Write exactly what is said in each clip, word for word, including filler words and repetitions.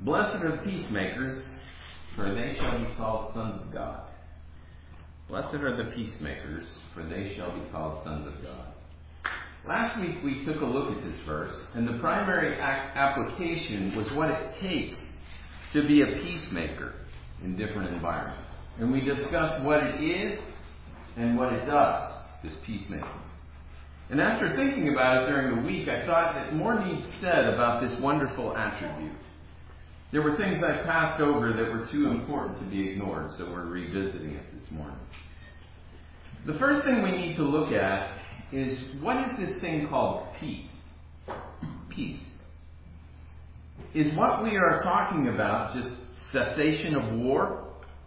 Blessed are the peacemakers, for they shall be called sons of God. Blessed are the peacemakers, for they shall be called sons of God. Last week we took a look at this verse, and the primary ac- application was what it takes to be a peacemaker in different environments. And we discussed what it is and what it does, this peacemaking. And after thinking about it during the week, I thought that more needs said about this wonderful attribute. There were things I passed over that were too important to be ignored, so we're revisiting it this morning. The first thing we need to look at is, what is this thing called peace? Peace. Is what we are talking about just cessation of war?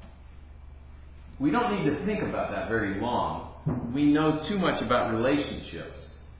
We don't need to think about that very long. We know too much about relationships.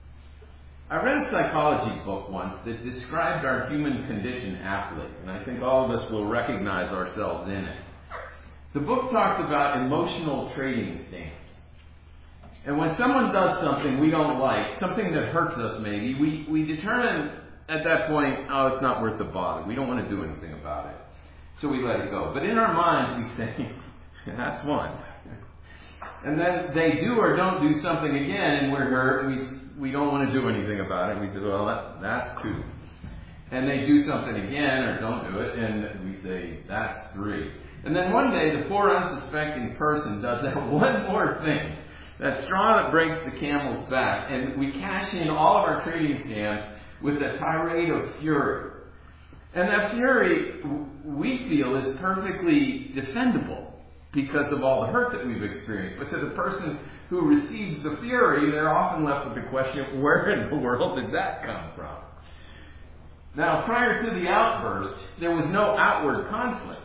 I read a psychology book once that described our human condition aptly, and I think all of us will recognize ourselves in it. The book talked about emotional trading stamps. And when someone does something we don't like, something that hurts us maybe, we, we determine at that point, oh, it's not worth the bother. We don't want to do anything about it. So we let it go. But in our minds we say, that's one. And then they do or don't do something again, and we're hurt, and we we don't want to do anything about it. We say, well, that, that's two. And they do something again or don't do it, and we say, that's three. And then one day, the poor unsuspecting person does that one more thing, that straw that breaks the camel's back, and we cash in all of our trading stamps with a tirade of fury. And that fury, we feel, is perfectly defendable because of all the hurt that we've experienced. But to the person who receives the fury, they're often left with the question, where in the world did that come from? Now, prior to the outburst, there was no outward conflict.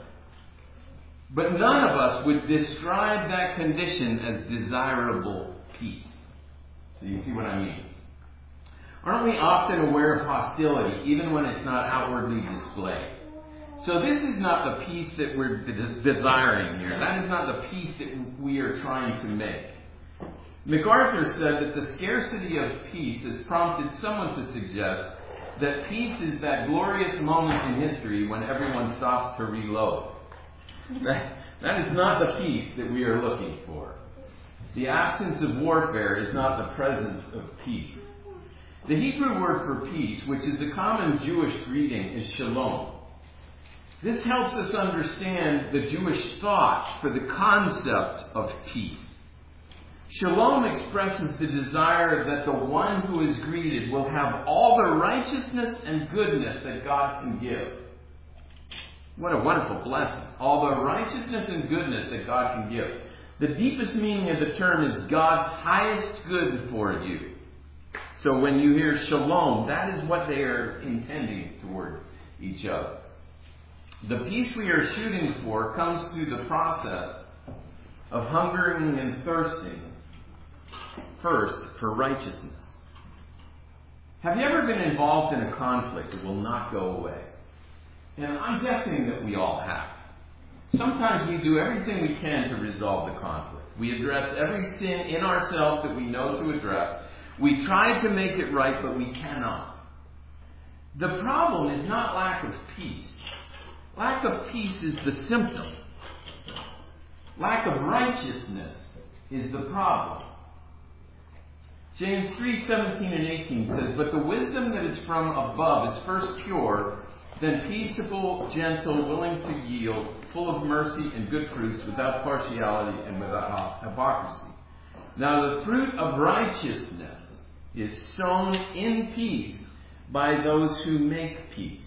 But none of us would describe that condition as desirable peace. So you see what I mean? Aren't we often aware of hostility, even when it's not outwardly displayed? So this is not the peace that we're desiring here. That is not the peace that we are trying to make. MacArthur said that the scarcity of peace has prompted someone to suggest that peace is that glorious moment in history when everyone stops to reload. That, that is not the peace that we are looking for. The absence of warfare is not the presence of peace. The Hebrew word for peace, which is a common Jewish greeting, is shalom. This helps us understand the Jewish thought for the concept of peace. Shalom expresses the desire that the one who is greeted will have all the righteousness and goodness that God can give. What a wonderful blessing. All the righteousness and goodness that God can give. The deepest meaning of the term is God's highest good for you. So when you hear shalom, that is what they are intending toward each other. The peace we are shooting for comes through the process of hungering and thirsting first for righteousness. Have you ever been involved in a conflict that will not go away? And I'm guessing that we all have. Sometimes we do everything we can to resolve the conflict. We address every sin in ourselves that we know to address. We try to make it right, but we cannot. The problem is not lack of peace. Lack of peace is the symptom. Lack of righteousness is the problem. James three seventeen and eighteen says, but the wisdom that is from above is first pure, then peaceable, gentle, willing to yield, full of mercy and good fruits, without partiality and without hypocrisy. Now the fruit of righteousness is sown in peace by those who make peace.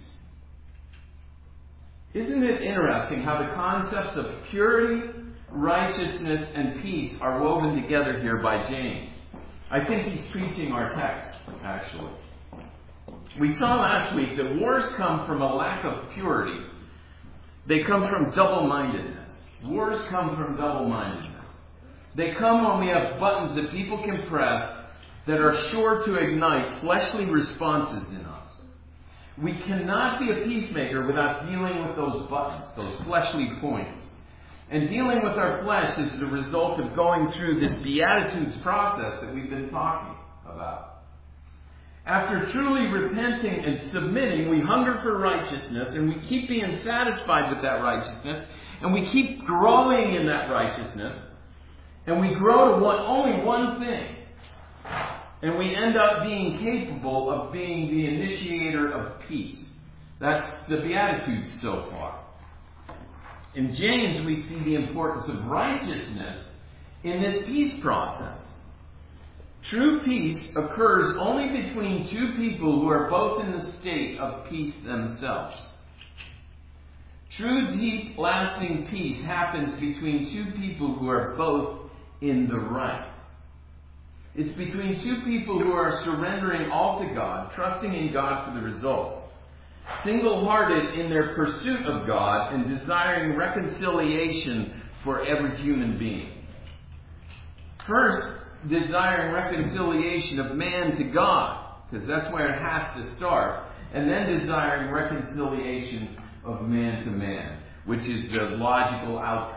Isn't it interesting how the concepts of purity, righteousness, and peace are woven together here by James? I think he's preaching our text, actually. We saw last week that wars come from a lack of purity. They come from double-mindedness. Wars come from double-mindedness. They come when we have buttons that people can press that are sure to ignite fleshly responses in us. We cannot be a peacemaker without dealing with those buttons, those fleshly points. And dealing with our flesh is the result of going through this Beatitudes process that we've been talking about. After truly repenting and submitting, we hunger for righteousness, and we keep being satisfied with that righteousness, and we keep growing in that righteousness, and we grow to one, only one thing. And we end up being capable of being the initiator of peace. That's the Beatitudes so far. In James, we see the importance of righteousness in this peace process. True peace occurs only between two people who are both in the state of peace themselves. True, deep, lasting peace happens between two people who are both in the right. It's between two people who are surrendering all to God, trusting in God for the results, single-hearted in their pursuit of God, and desiring reconciliation for every human being. First, desiring reconciliation of man to God, because that's where it has to start, and then desiring reconciliation of man to man, which is the logical outcome.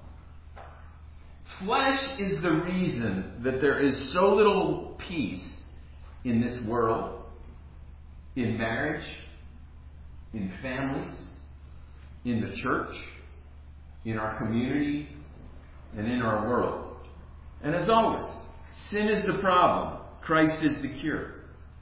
Flesh is the reason that there is so little peace in this world, in marriage, in families, in the church, in our community, and in our world. And as always, sin is the problem. Christ is the cure.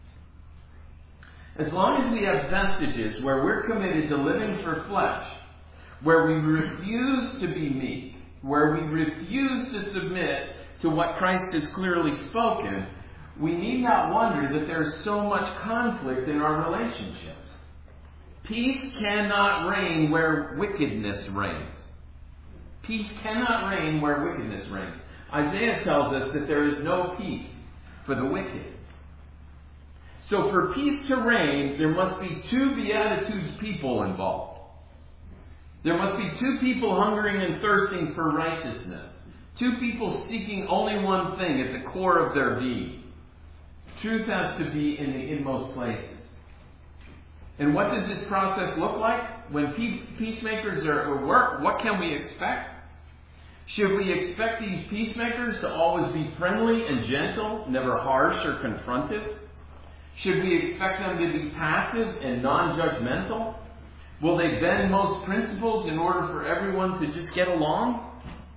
As long as we have vestiges where we're committed to living for flesh, where we refuse to be meek, where we refuse to submit to what Christ has clearly spoken, we need not wonder that there's so much conflict in our relationships. Peace cannot reign where wickedness reigns. Peace cannot reign where wickedness reigns. Isaiah tells us that there is no peace for the wicked. So for peace to reign, there must be two Beatitudes people involved. There must be two people hungering and thirsting for righteousness. Two people seeking only one thing at the core of their being. Truth has to be in the inmost places. And what does this process look like? When peacemakers are at work, what can we expect? Should we expect these peacemakers to always be friendly and gentle, never harsh or confrontive? Should we expect them to be passive and non-judgmental? Will they bend most principles in order for everyone to just get along?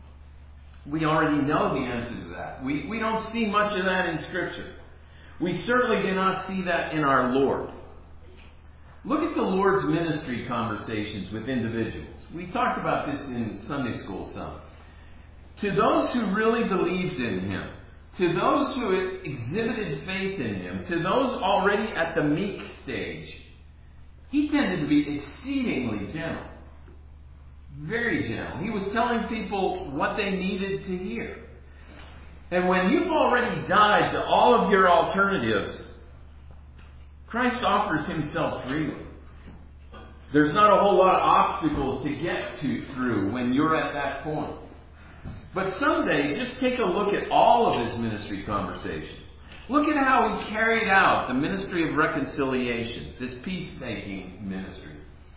We already know the answer to that. We, we don't see much of that in Scripture. We certainly do not see that in our Lord. Look at the Lord's ministry conversations with individuals. We talked about this in Sunday school some. To those who really believed in Him, to those who exhibited faith in Him, to those already at the meek stage, He tended to be exceedingly gentle. Very gentle. He was telling people what they needed to hear. And when you've already died to all of your alternatives, Christ offers Himself freely. There's not a whole lot of obstacles to get to through when you're at that point. But someday, just take a look at all of His ministry conversations. Look at how He carried out the ministry of reconciliation, this peacemaking ministry.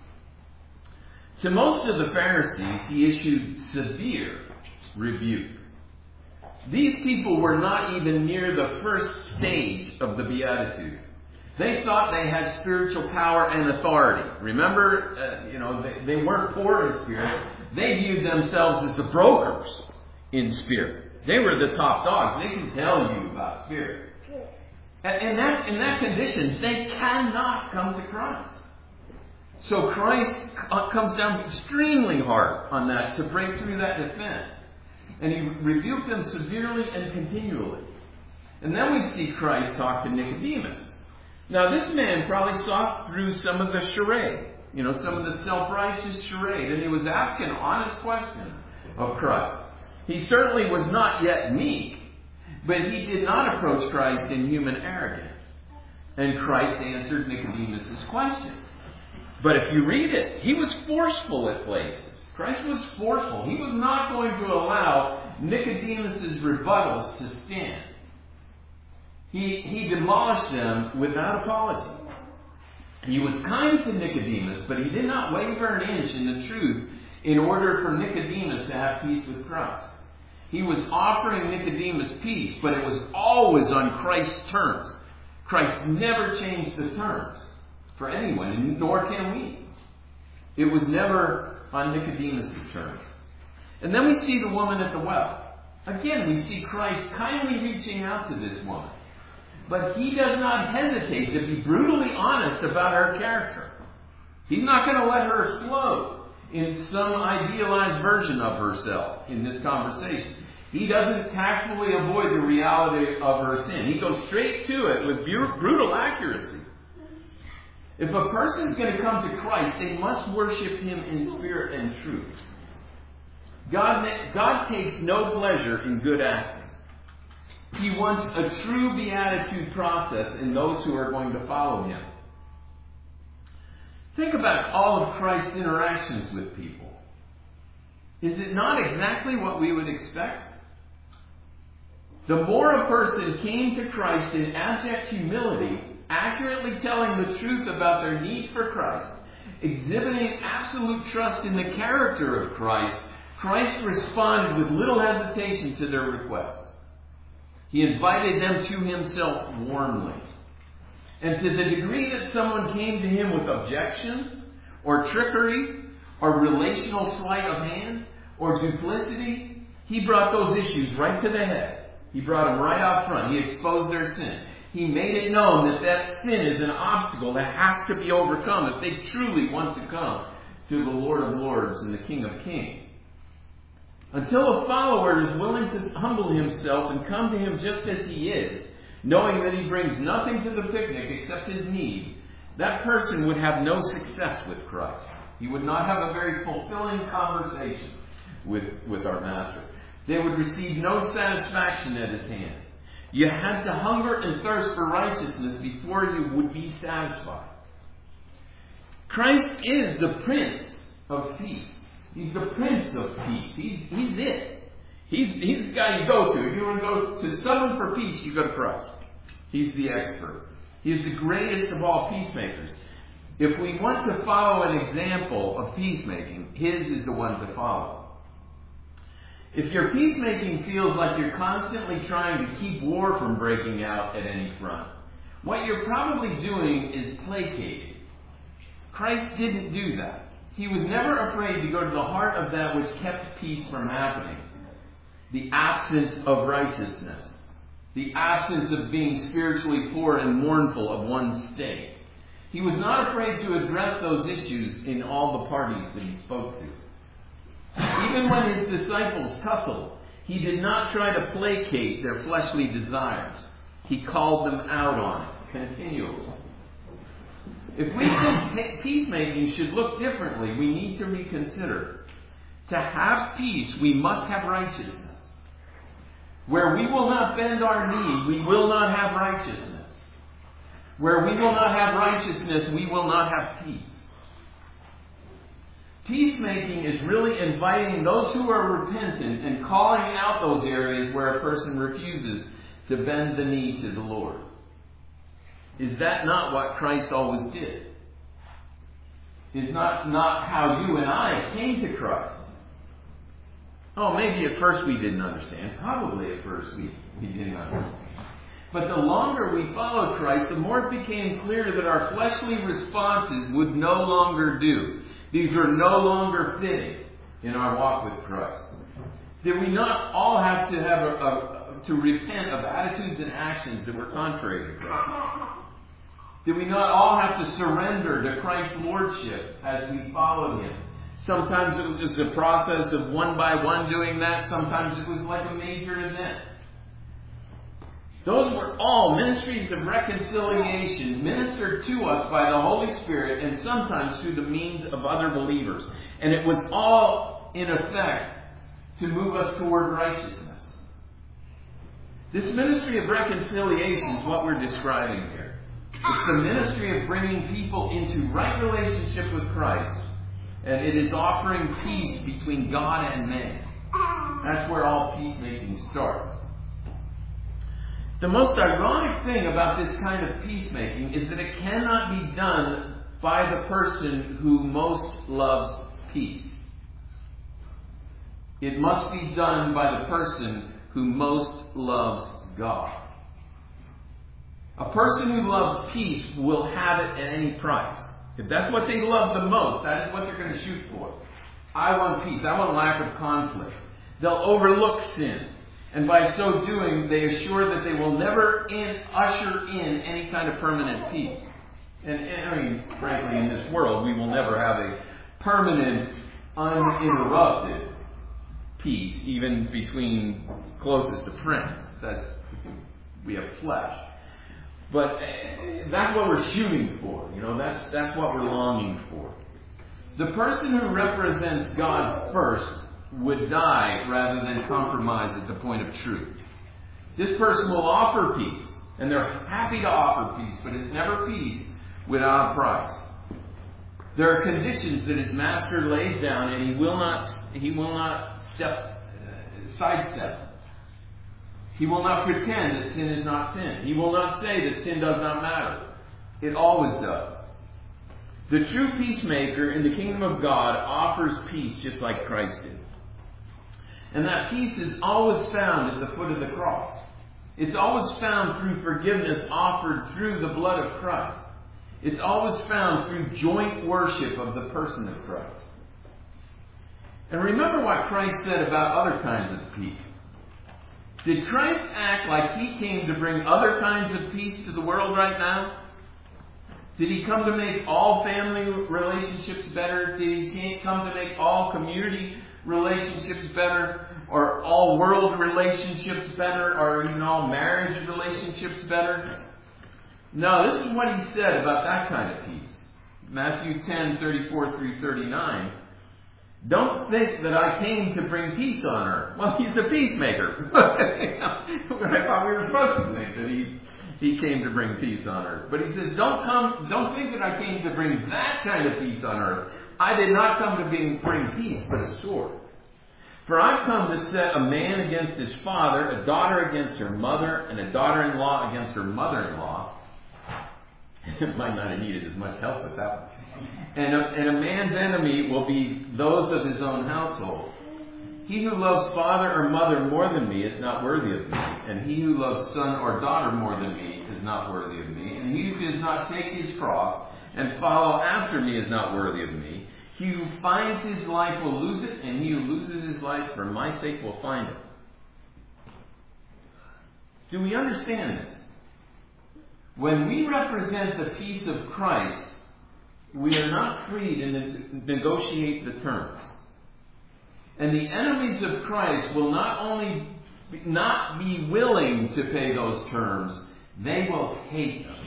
To most of the Pharisees, He issued severe rebuke. These people were not even near the first stage of the Beatitude. They thought they had spiritual power and authority. Remember, uh, you know, they, they weren't poor in spirit. They viewed themselves as the brokers in spirit. They were the top dogs. They can tell you about spirit. And in that, in that condition, they cannot come to Christ. So Christ comes down extremely hard on that to break through that defense. And He rebuked them severely and continually. And then we see Christ talk to Nicodemus. Now this man probably saw through some of the charade, you know, some of the self-righteous charade, and he was asking honest questions of Christ. He certainly was not yet meek, but he did not approach Christ in human arrogance. And Christ answered Nicodemus' questions. But if you read it, He was forceful at places. Christ was forceful. He was not going to allow Nicodemus' rebuttals to stand. He, he demolished them without apology. He was kind to Nicodemus, but He did not waver an inch in the truth in order for Nicodemus to have peace with Christ. He was offering Nicodemus peace, but it was always on Christ's terms. Christ never changed the terms for anyone, nor can we. It was never on Nicodemus' terms. And then we see the woman at the well. Again, we see Christ kindly reaching out to this woman. But he does not hesitate to be brutally honest about her character. He's not going to let her float in some idealized version of herself in this conversation. He doesn't tactfully avoid the reality of her sin. He goes straight to it with brutal accuracy. If a person is going to come to Christ, they must worship Him in spirit and truth. God, God takes no pleasure in good acting. He wants a true beatitude process in those who are going to follow Him. Think about all of Christ's interactions with people. Is it not exactly what we would expect? The more a person came to Christ in abject humility, accurately telling the truth about their need for Christ, exhibiting absolute trust in the character of Christ, Christ responded with little hesitation to their requests. He invited them to Himself warmly. And to the degree that someone came to Him with objections, or trickery, or relational sleight of hand, or duplicity, He brought those issues right to the head. He brought them right out front. He exposed their sin. He made it known that that sin is an obstacle that has to be overcome if they truly want to come to the Lord of Lords and the King of Kings. Until a follower is willing to humble himself and come to Him just as he is, knowing that He brings nothing to the picnic except his need, that person would have no success with Christ. He would not have a very fulfilling conversation with, with our Master. They would receive no satisfaction at His hand. You had to hunger and thirst for righteousness before you would be satisfied. Christ is the Prince of Peace. He's the Prince of Peace. He's, he's it. He's, he's the guy you go to. If you want to go to someone for peace, you go to Christ. He's the expert. He's the greatest of all peacemakers. If we want to follow an example of peacemaking, His is the one to follow. If your peacemaking feels like you're constantly trying to keep war from breaking out at any front, what you're probably doing is placating. Christ didn't do that. He was never afraid to go to the heart of that which kept peace from happening. The absence of righteousness. The absence of being spiritually poor and mournful of one's state. He was not afraid to address those issues in all the parties that He spoke to. Even when His disciples tussled, He did not try to placate their fleshly desires. He called them out on it continually. If we think peacemaking should look differently, we need to reconsider. To have peace, we must have righteousness. Where we will not bend our knee, we will not have righteousness. Where we will not have righteousness, we will not have peace. Peacemaking is really inviting those who are repentant and calling out those areas where a person refuses to bend the knee to the Lord. Is that not what Christ always did? Is not, not how you and I came to Christ? Oh, maybe at first we didn't understand. Probably at first we, we didn't understand. But the longer we followed Christ, the more it became clear that our fleshly responses would no longer do. These were no longer fitting in our walk with Christ. Did we not all have to have a, a, to repent of attitudes and actions that were contrary to Christ? Did we not all have to surrender to Christ's lordship as we followed Him? Sometimes it was just a process of one by one doing that. Sometimes it was like a major event. Those were all ministries of reconciliation ministered to us by the Holy Spirit and sometimes through the means of other believers. And it was all in effect to move us toward righteousness. This ministry of reconciliation is what we're describing here. It's the ministry of bringing people into right relationship with Christ. And it is offering peace between God and man. That's where all peacemaking starts. The most ironic thing about this kind of peacemaking is that it cannot be done by the person who most loves peace. It must be done by the person who most loves God. A person who loves peace will have it at any price. If that's what they love the most, that is what they're going to shoot for. I want peace. I want lack of conflict. They'll overlook sin. And by so doing, they assure that they will never in, usher in any kind of permanent peace. And, and I mean, frankly, in this world, we will never have a permanent, uninterrupted peace, even between closest of friends. That's, we have flesh. But that's what we're shooting for. You know, that's that's what we're longing for. The person who represents God first would die rather than compromise at the point of truth. This person will offer peace, and they're happy to offer peace, but it's never peace without a price. There are conditions that his master lays down, and he will not he will not step uh, sidestep. He will not pretend that sin is not sin. He will not say that sin does not matter. It always does. The true peacemaker in the kingdom of God offers peace just like Christ did. And that peace is always found at the foot of the cross. It's always found through forgiveness offered through the blood of Christ. It's always found through joint worship of the person of Christ. And remember what Christ said about other kinds of peace. Did Christ act like He came to bring other kinds of peace to the world right now? Did He come to make all family relationships better? Did He come to make all community relationships better? Or all world relationships better? Or even all marriage relationships better? No, this is what He said about that kind of peace. Matthew ten, thirty-four through thirty-nine. Don't think that I came to bring peace on earth. Well, He's a peacemaker. I thought we were supposed to think that He He came to bring peace on earth. But He says, don't come, don't think that I came to bring that kind of peace on earth. I did not come to bring, bring peace, but a sword. For I've come to set a man against his father, a daughter against her mother, and a daughter-in-law against her mother-in-law. It might not have needed as much help with that one. And a, and a man's enemy will be those of his own household. He who loves father or mother more than me is not worthy of me. And he who loves son or daughter more than me is not worthy of me. And he who does not take his cross and follow after me is not worthy of me. He who finds his life will lose it, and he who loses his life for my sake will find it. Do we understand this? When we represent the peace of Christ, we are not free to ne- negotiate the terms. And the enemies of Christ will not only be, not be willing to pay those terms, they will hate them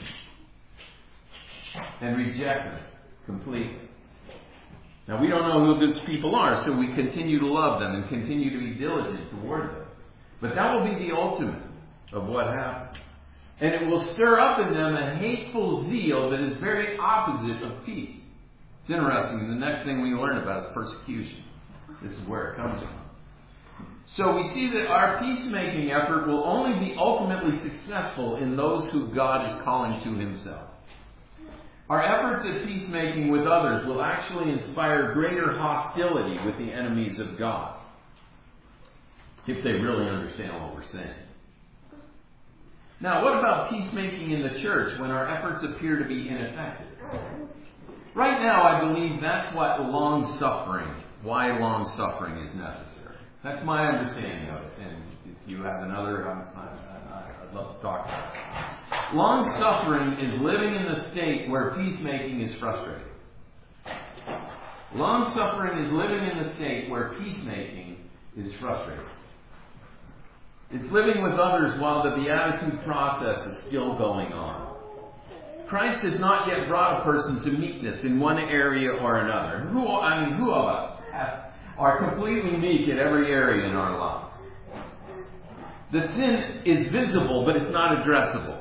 and reject them completely. Now, we don't know who these people are, so we continue to love them and continue to be diligent toward them. But that will be the ultimate of what happens. And it will stir up in them a hateful zeal that is very opposite of peace. It's interesting. The next thing we learn about is persecution. This is where it comes from. So we see that our peacemaking effort will only be ultimately successful in those who God is calling to Himself. Our efforts at peacemaking with others will actually inspire greater hostility with the enemies of God, if they really understand what we're saying. Now, what about peacemaking in the church when our efforts appear to be ineffective? Right now, I believe that's what long-suffering, why long-suffering is necessary. That's my understanding of it. And if you have another, I'm, I, I'd love to talk about it. Long-suffering is living in the state where peacemaking is frustrated. Long-suffering is living in the state where peacemaking is frustrated. It's living with others while the beatitude process is still going on. Christ has not yet brought a person to meekness in one area or another. Who, I mean, who of us have, are completely meek in every area in our lives? The sin is visible, but it's not addressable.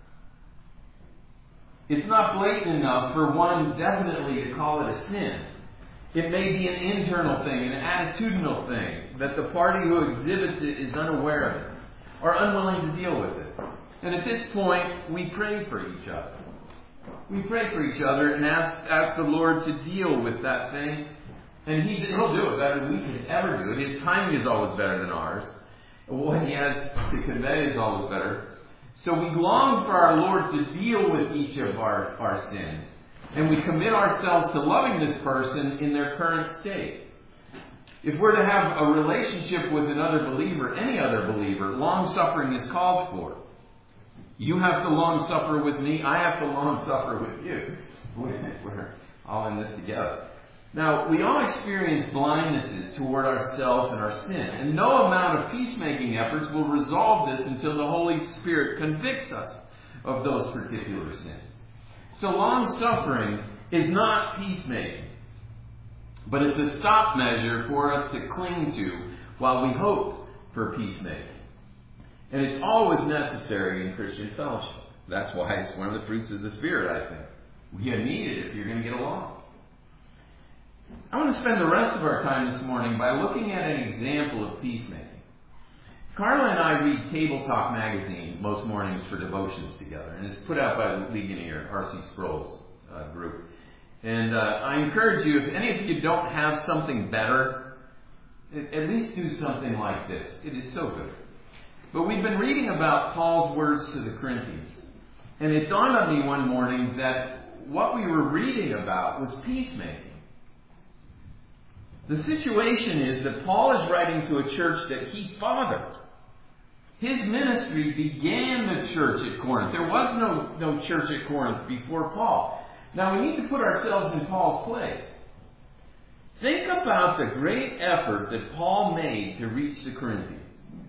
It's not blatant enough for one definitely to call it a sin. It may be an internal thing, an attitudinal thing, that the party who exhibits it is unaware of it, or unwilling to deal with it. And at this point, we pray for each other. We pray for each other and ask, ask the Lord to deal with that thing. And he, He'll do it better than we could ever do it. His timing is always better than ours. What He has to convey is always better. So we long for our Lord to deal with each of our, our sins. And we commit ourselves to loving this person in their current state. If we're to have a relationship with another believer, any other believer, long-suffering is called for. You have to long-suffer with me. I have to long-suffer with you. We're all in this together. Now, we all experience blindnesses toward ourselves and our sin. And no amount of peacemaking efforts will resolve this until the Holy Spirit convicts us of those particular sins. So long-suffering is not peacemaking. But it's a stop measure for us to cling to while we hope for peacemaking. And it's always necessary in Christian fellowship. That's why it's one of the fruits of the Spirit, I think. You need it if you're going to get along. I want to spend the rest of our time this morning by looking at an example of peacemaking. Carla and I read Table Talk magazine most mornings for devotions together, and it's put out by the Ligonier, R C Sproul's uh, group. And uh, I encourage you, if any of you don't have something better, at least do something like this. It is so good. But we've been reading about Paul's words to the Corinthians. And it dawned on me one morning that what we were reading about was peacemaking. The situation is that Paul is writing to a church that he fathered. His ministry began the church at Corinth. There was no, no church at Corinth before Paul. Now we need to put ourselves in Paul's place. Think about the great effort that Paul made to reach the Corinthians.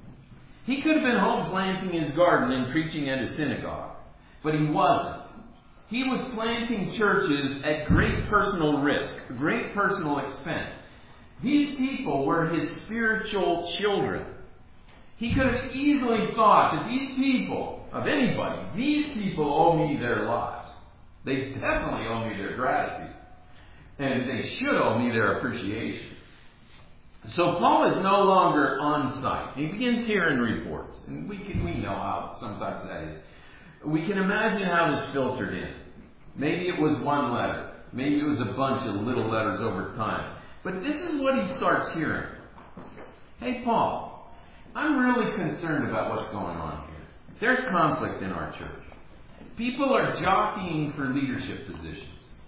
He could have been home planting his garden and preaching at a synagogue, but he wasn't. He was planting churches at great personal risk, great personal expense. These people were his spiritual children. He could have easily thought that these people, of anybody, these people owe me their lives. They definitely owe me their gratitude. And they should owe me their appreciation. So Paul is no longer on site. He begins hearing reports. And we can, we know how sometimes that is. We can imagine how this filtered in. Maybe it was one letter. Maybe it was a bunch of little letters over time. But this is what he starts hearing. Hey, Paul, I'm really concerned about what's going on here. There's conflict in our church. People are jockeying for leadership positions.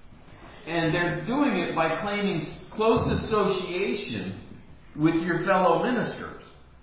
And they're doing it by claiming close association with your fellow ministers.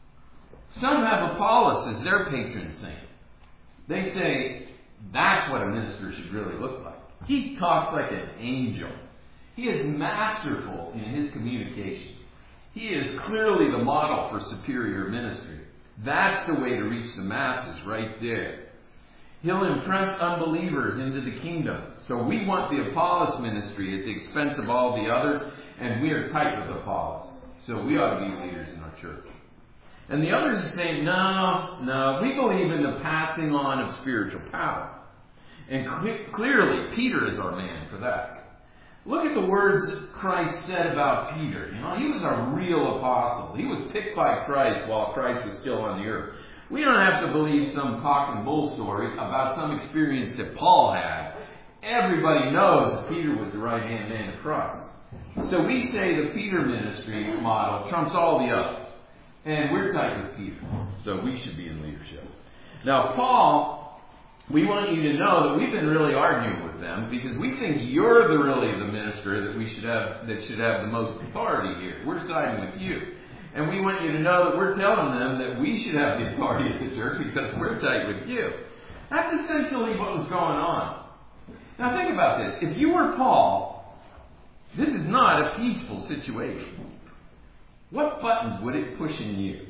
Some have Apollos as their patron saint. They say that's what a minister should really look like. He talks like an angel. He is masterful in his communication. He is clearly the model for superior ministry. That's the way to reach the masses right there. He'll impress unbelievers into the kingdom. So we want the Apollos ministry at the expense of all the others, and we are tight with Apollos. So we ought to be leaders in our church. And the others are saying, no, no, we believe in the passing on of spiritual power. And cl- clearly, Peter is our man for that. Look at the words Christ said about Peter. You know, he was a real apostle. He was picked by Christ while Christ was still on the earth. We don't have to believe some cock and bull story about some experience that Paul had. Everybody knows that Peter was the right-hand man of Christ. So we say the Peter ministry model trumps all the others. And we're tight with Peter. So we should be in leadership. Now, Paul, we want you to know that we've been really arguing with them because we think you're the really the minister that we should have that should have the most authority here. We're siding with you. And we want you to know that we're telling them that we should have the authority of the church because we're tight with you. That's essentially what was going on. Now think about this. If you were Paul, this is not a peaceful situation. What button would it push in you?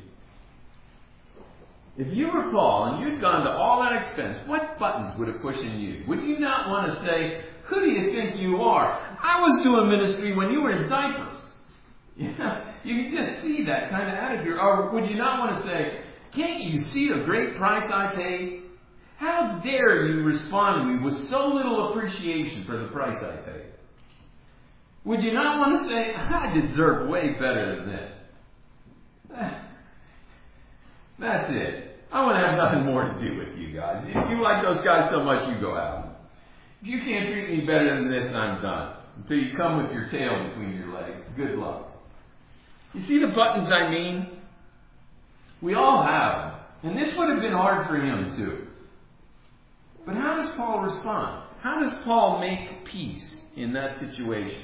If you were Paul and you'd gone to all that expense, what buttons would it push in you? Would you not want to say, who do you think you are? I was doing ministry when you were in diapers. Yeah, you can just see that kind of attitude. Or would you not want to say, can't you see the great price I paid? How dare you respond to me with so little appreciation for the price I paid? Would you not want to say, I deserve way better than this? That's it. I want to have nothing more to do with you guys. If you like those guys so much, you go out. If you can't treat me better than this, I'm done. Until you come with your tail between your legs. Good luck. You see the buttons I mean? We all have them. And this would have been hard for him too. But how does Paul respond? How does Paul make peace in that situation?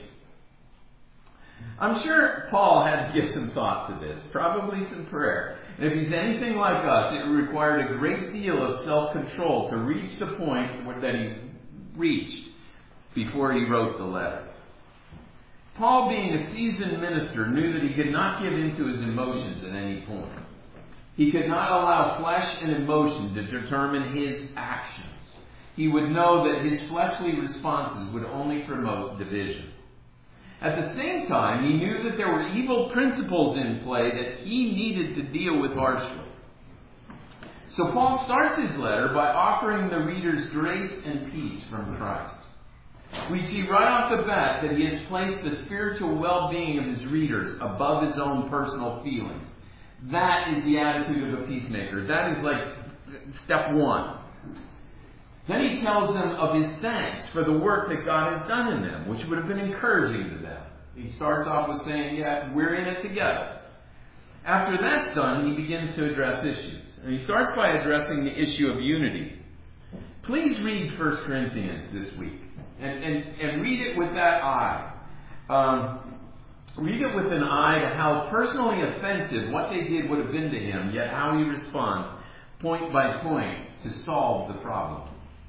I'm sure Paul had to give some thought to this, probably some prayer. And if he's anything like us, it required a great deal of self-control to reach the point that he reached before he wrote the letter. Paul, being a seasoned minister, knew that he could not give in to his emotions at any point. He could not allow flesh and emotion to determine his actions. He would know that his fleshly responses would only promote division. At the same time, he knew that there were evil principles in play that he needed to deal with harshly. So Paul starts his letter by offering the readers grace and peace from Christ. We see right off the bat that he has placed the spiritual well-being of his readers above his own personal feelings. That is the attitude of a peacemaker. That is like step one. Then he tells them of his thanks for the work that God has done in them, which would have been encouraging to them. He starts off with saying, yeah, we're in it together. After that's done, he begins to address issues. And he starts by addressing the issue of unity. Please read First Corinthians this week. And, and, and read it with that eye. Um, read it with an eye to how personally offensive what they did would have been to him, yet how he responds point by point to solve the problem.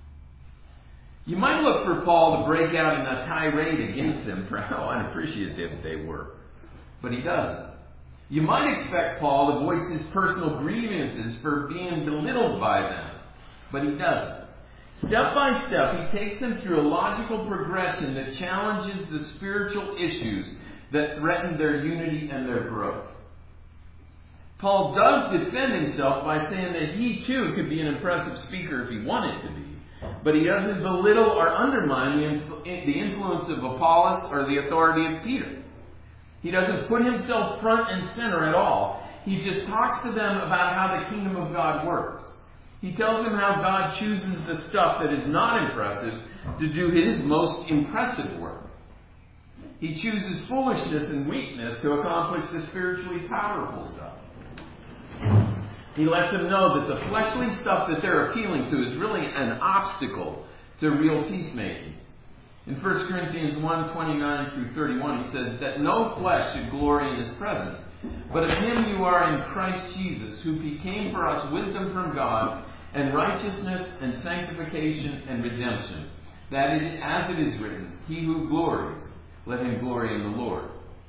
You might look for Paul to break out in a tirade against them for how unappreciative they were. But he doesn't. You might expect Paul to voice his personal grievances for being belittled by them. But he doesn't. Step by step, he takes them through a logical progression that challenges the spiritual issues that threaten their unity and their growth. Paul does defend himself by saying that he too could be an impressive speaker if he wanted to be. But he doesn't belittle or undermine the influence of Apollos or the authority of Peter. He doesn't put himself front and center at all. He just talks to them about how the kingdom of God works. He tells them how God chooses the stuff that is not impressive to do his most impressive work. He chooses foolishness and weakness to accomplish the spiritually powerful stuff. He lets them know that the fleshly stuff that they're appealing to is really an obstacle to real peacemaking. In First Corinthians one, twenty-nine through thirty-one, he says that no flesh should glory in his presence, but of him you are in Christ Jesus, who became for us wisdom from God, and righteousness and sanctification and redemption. That it, as it is written, he who glories, let him glory in the Lord.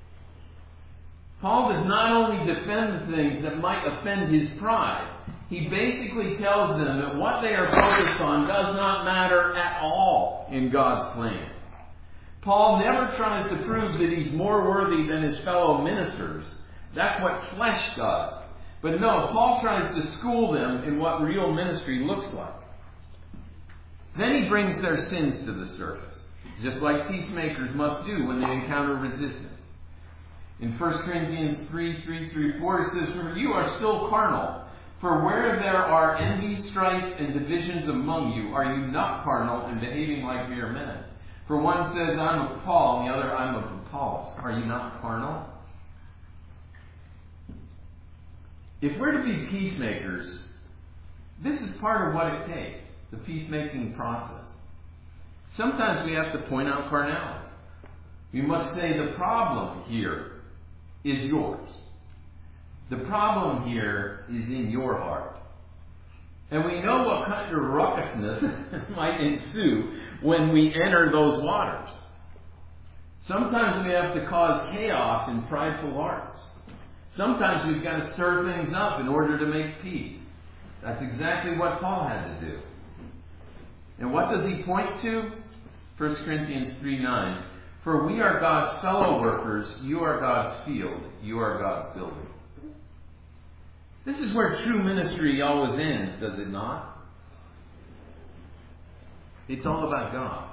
Paul does not only defend the things that might offend his pride, he basically tells them that what they are focused on does not matter at all in God's plan. Paul never tries to prove that he's more worthy than his fellow ministers. That's what flesh does. But no, Paul tries to school them in what real ministry looks like. Then he brings their sins to the surface, just like peacemakers must do when they encounter resistance. In First Corinthians three, three through four, it says, "For you are still carnal. For where there are envy, strife, and divisions among you, are you not carnal and behaving like mere men? For one says, I'm of Paul, and the other, I'm of Apollos. Are you not carnal?" If we're to be peacemakers, this is part of what it takes, the peacemaking process. Sometimes we have to point out carnality. We must say the problem here is yours. The problem here is in your heart. And we know what kind of ruckusness might ensue when we enter those waters. Sometimes we have to cause chaos in prideful hearts. Sometimes we've got to stir things up in order to make peace. That's exactly what Paul had to do. And what does he point to? First Corinthians three nine. For we are God's fellow workers, you are God's field, you are God's building. This is where true ministry always ends, does it not? It's all about God.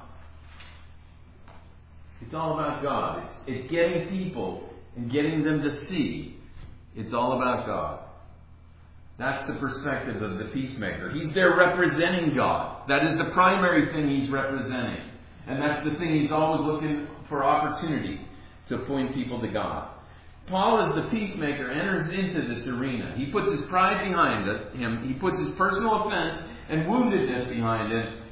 It's all about God. It's, it's getting people and getting them to see it's all about God. That's the perspective of the peacemaker. He's there representing God. That is the primary thing he's representing. And that's the thing he's always looking for opportunity to point people to God. Paul, as the peacemaker, enters into this arena. He puts his pride behind him. He puts his personal offense and woundedness behind him.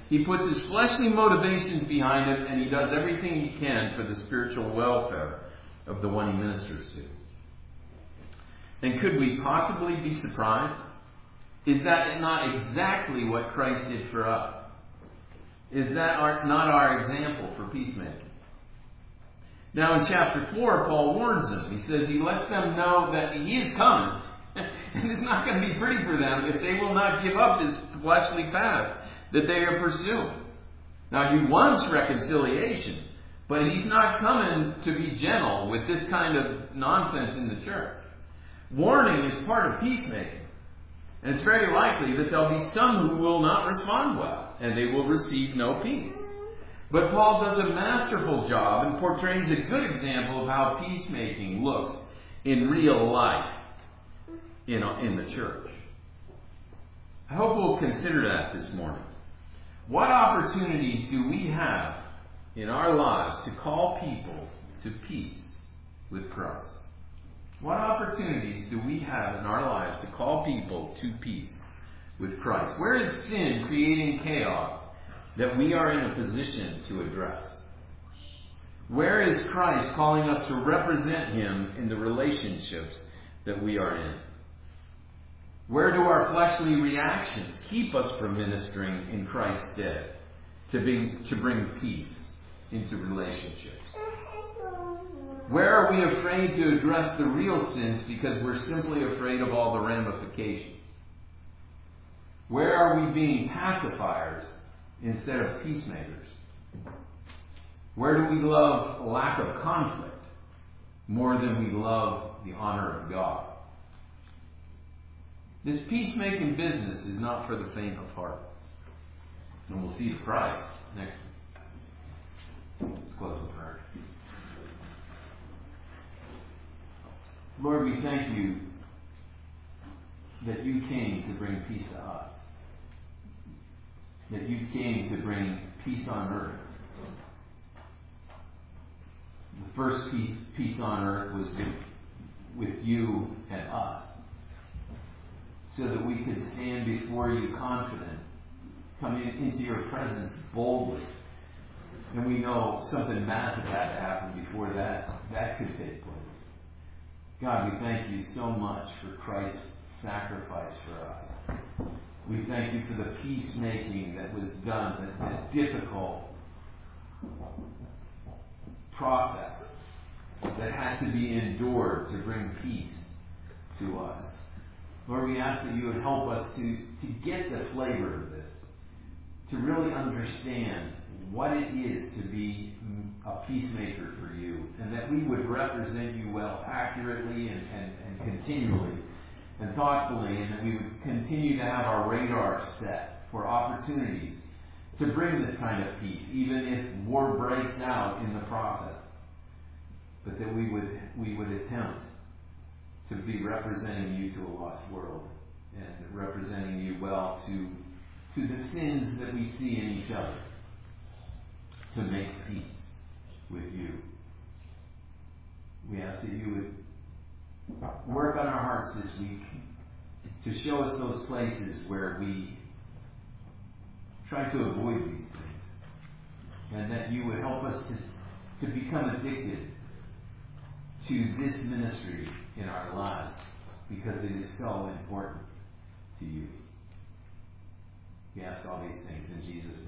He puts his fleshly motivations behind it, and he does everything he can for the spiritual welfare of the one he ministers to. And could we possibly be surprised? Is that not exactly what Christ did for us? Is that our, not our example for peacemaking? Now in chapter four, Paul warns them. He says he lets them know that he is coming. And it's not going to be pretty for them if they will not give up this fleshly path that they are pursuing. Now he wants reconciliation, but he's not coming to be gentle with this kind of nonsense in the church. Warning is part of peacemaking. And it's very likely that there'll be some who will not respond well, and they will receive no peace. But Paul does a masterful job and portrays a good example of how peacemaking looks in real life in, in the church. I hope we'll consider that this morning. What opportunities do we have in our lives to call people to peace with Christ? What opportunities do we have in our lives to call people to peace with Christ? Where is sin creating chaos that we are in a position to address? Where is Christ calling us to represent Him in the relationships that we are in? Where do our fleshly reactions keep us from ministering in Christ's stead to bring, to bring peace into relationships? Where are we afraid to address the real sins because we're simply afraid of all the ramifications? Where are we being pacifiers instead of peacemakers? Where do we love lack of conflict more than we love the honor of God? This peacemaking business is not for the faint of heart. And we'll see the price next week. Let's close with prayer. Lord, we thank you that you came to bring peace to us. That you came to bring peace on earth. The first peace, peace on earth was with, with you and us. So that we could stand before you confident, coming into your presence boldly. And we know something massive had to happen before that, that could take place. God, we thank you so much for Christ's sacrifice for us. We thank you for the peacemaking that was done, the, the difficult process that had to be endured to bring peace to us. Lord, we ask that you would help us to, to get the flavor of this, to really understand what it is to be a peacemaker for you, and that we would represent you well, accurately and, and, and continually and thoughtfully, and that we would continue to have our radar set for opportunities to bring this kind of peace, even if war breaks out in the process. But that we would we would attempt to be representing you to a lost world and representing you well to to the sins that we see in each other, to make peace with you. We ask that you would work on our hearts this week to show us those places where we try to avoid these things, and that you would help us to, to become addicted to this ministry in our lives because it is so important to you. We ask all these things in Jesus' name.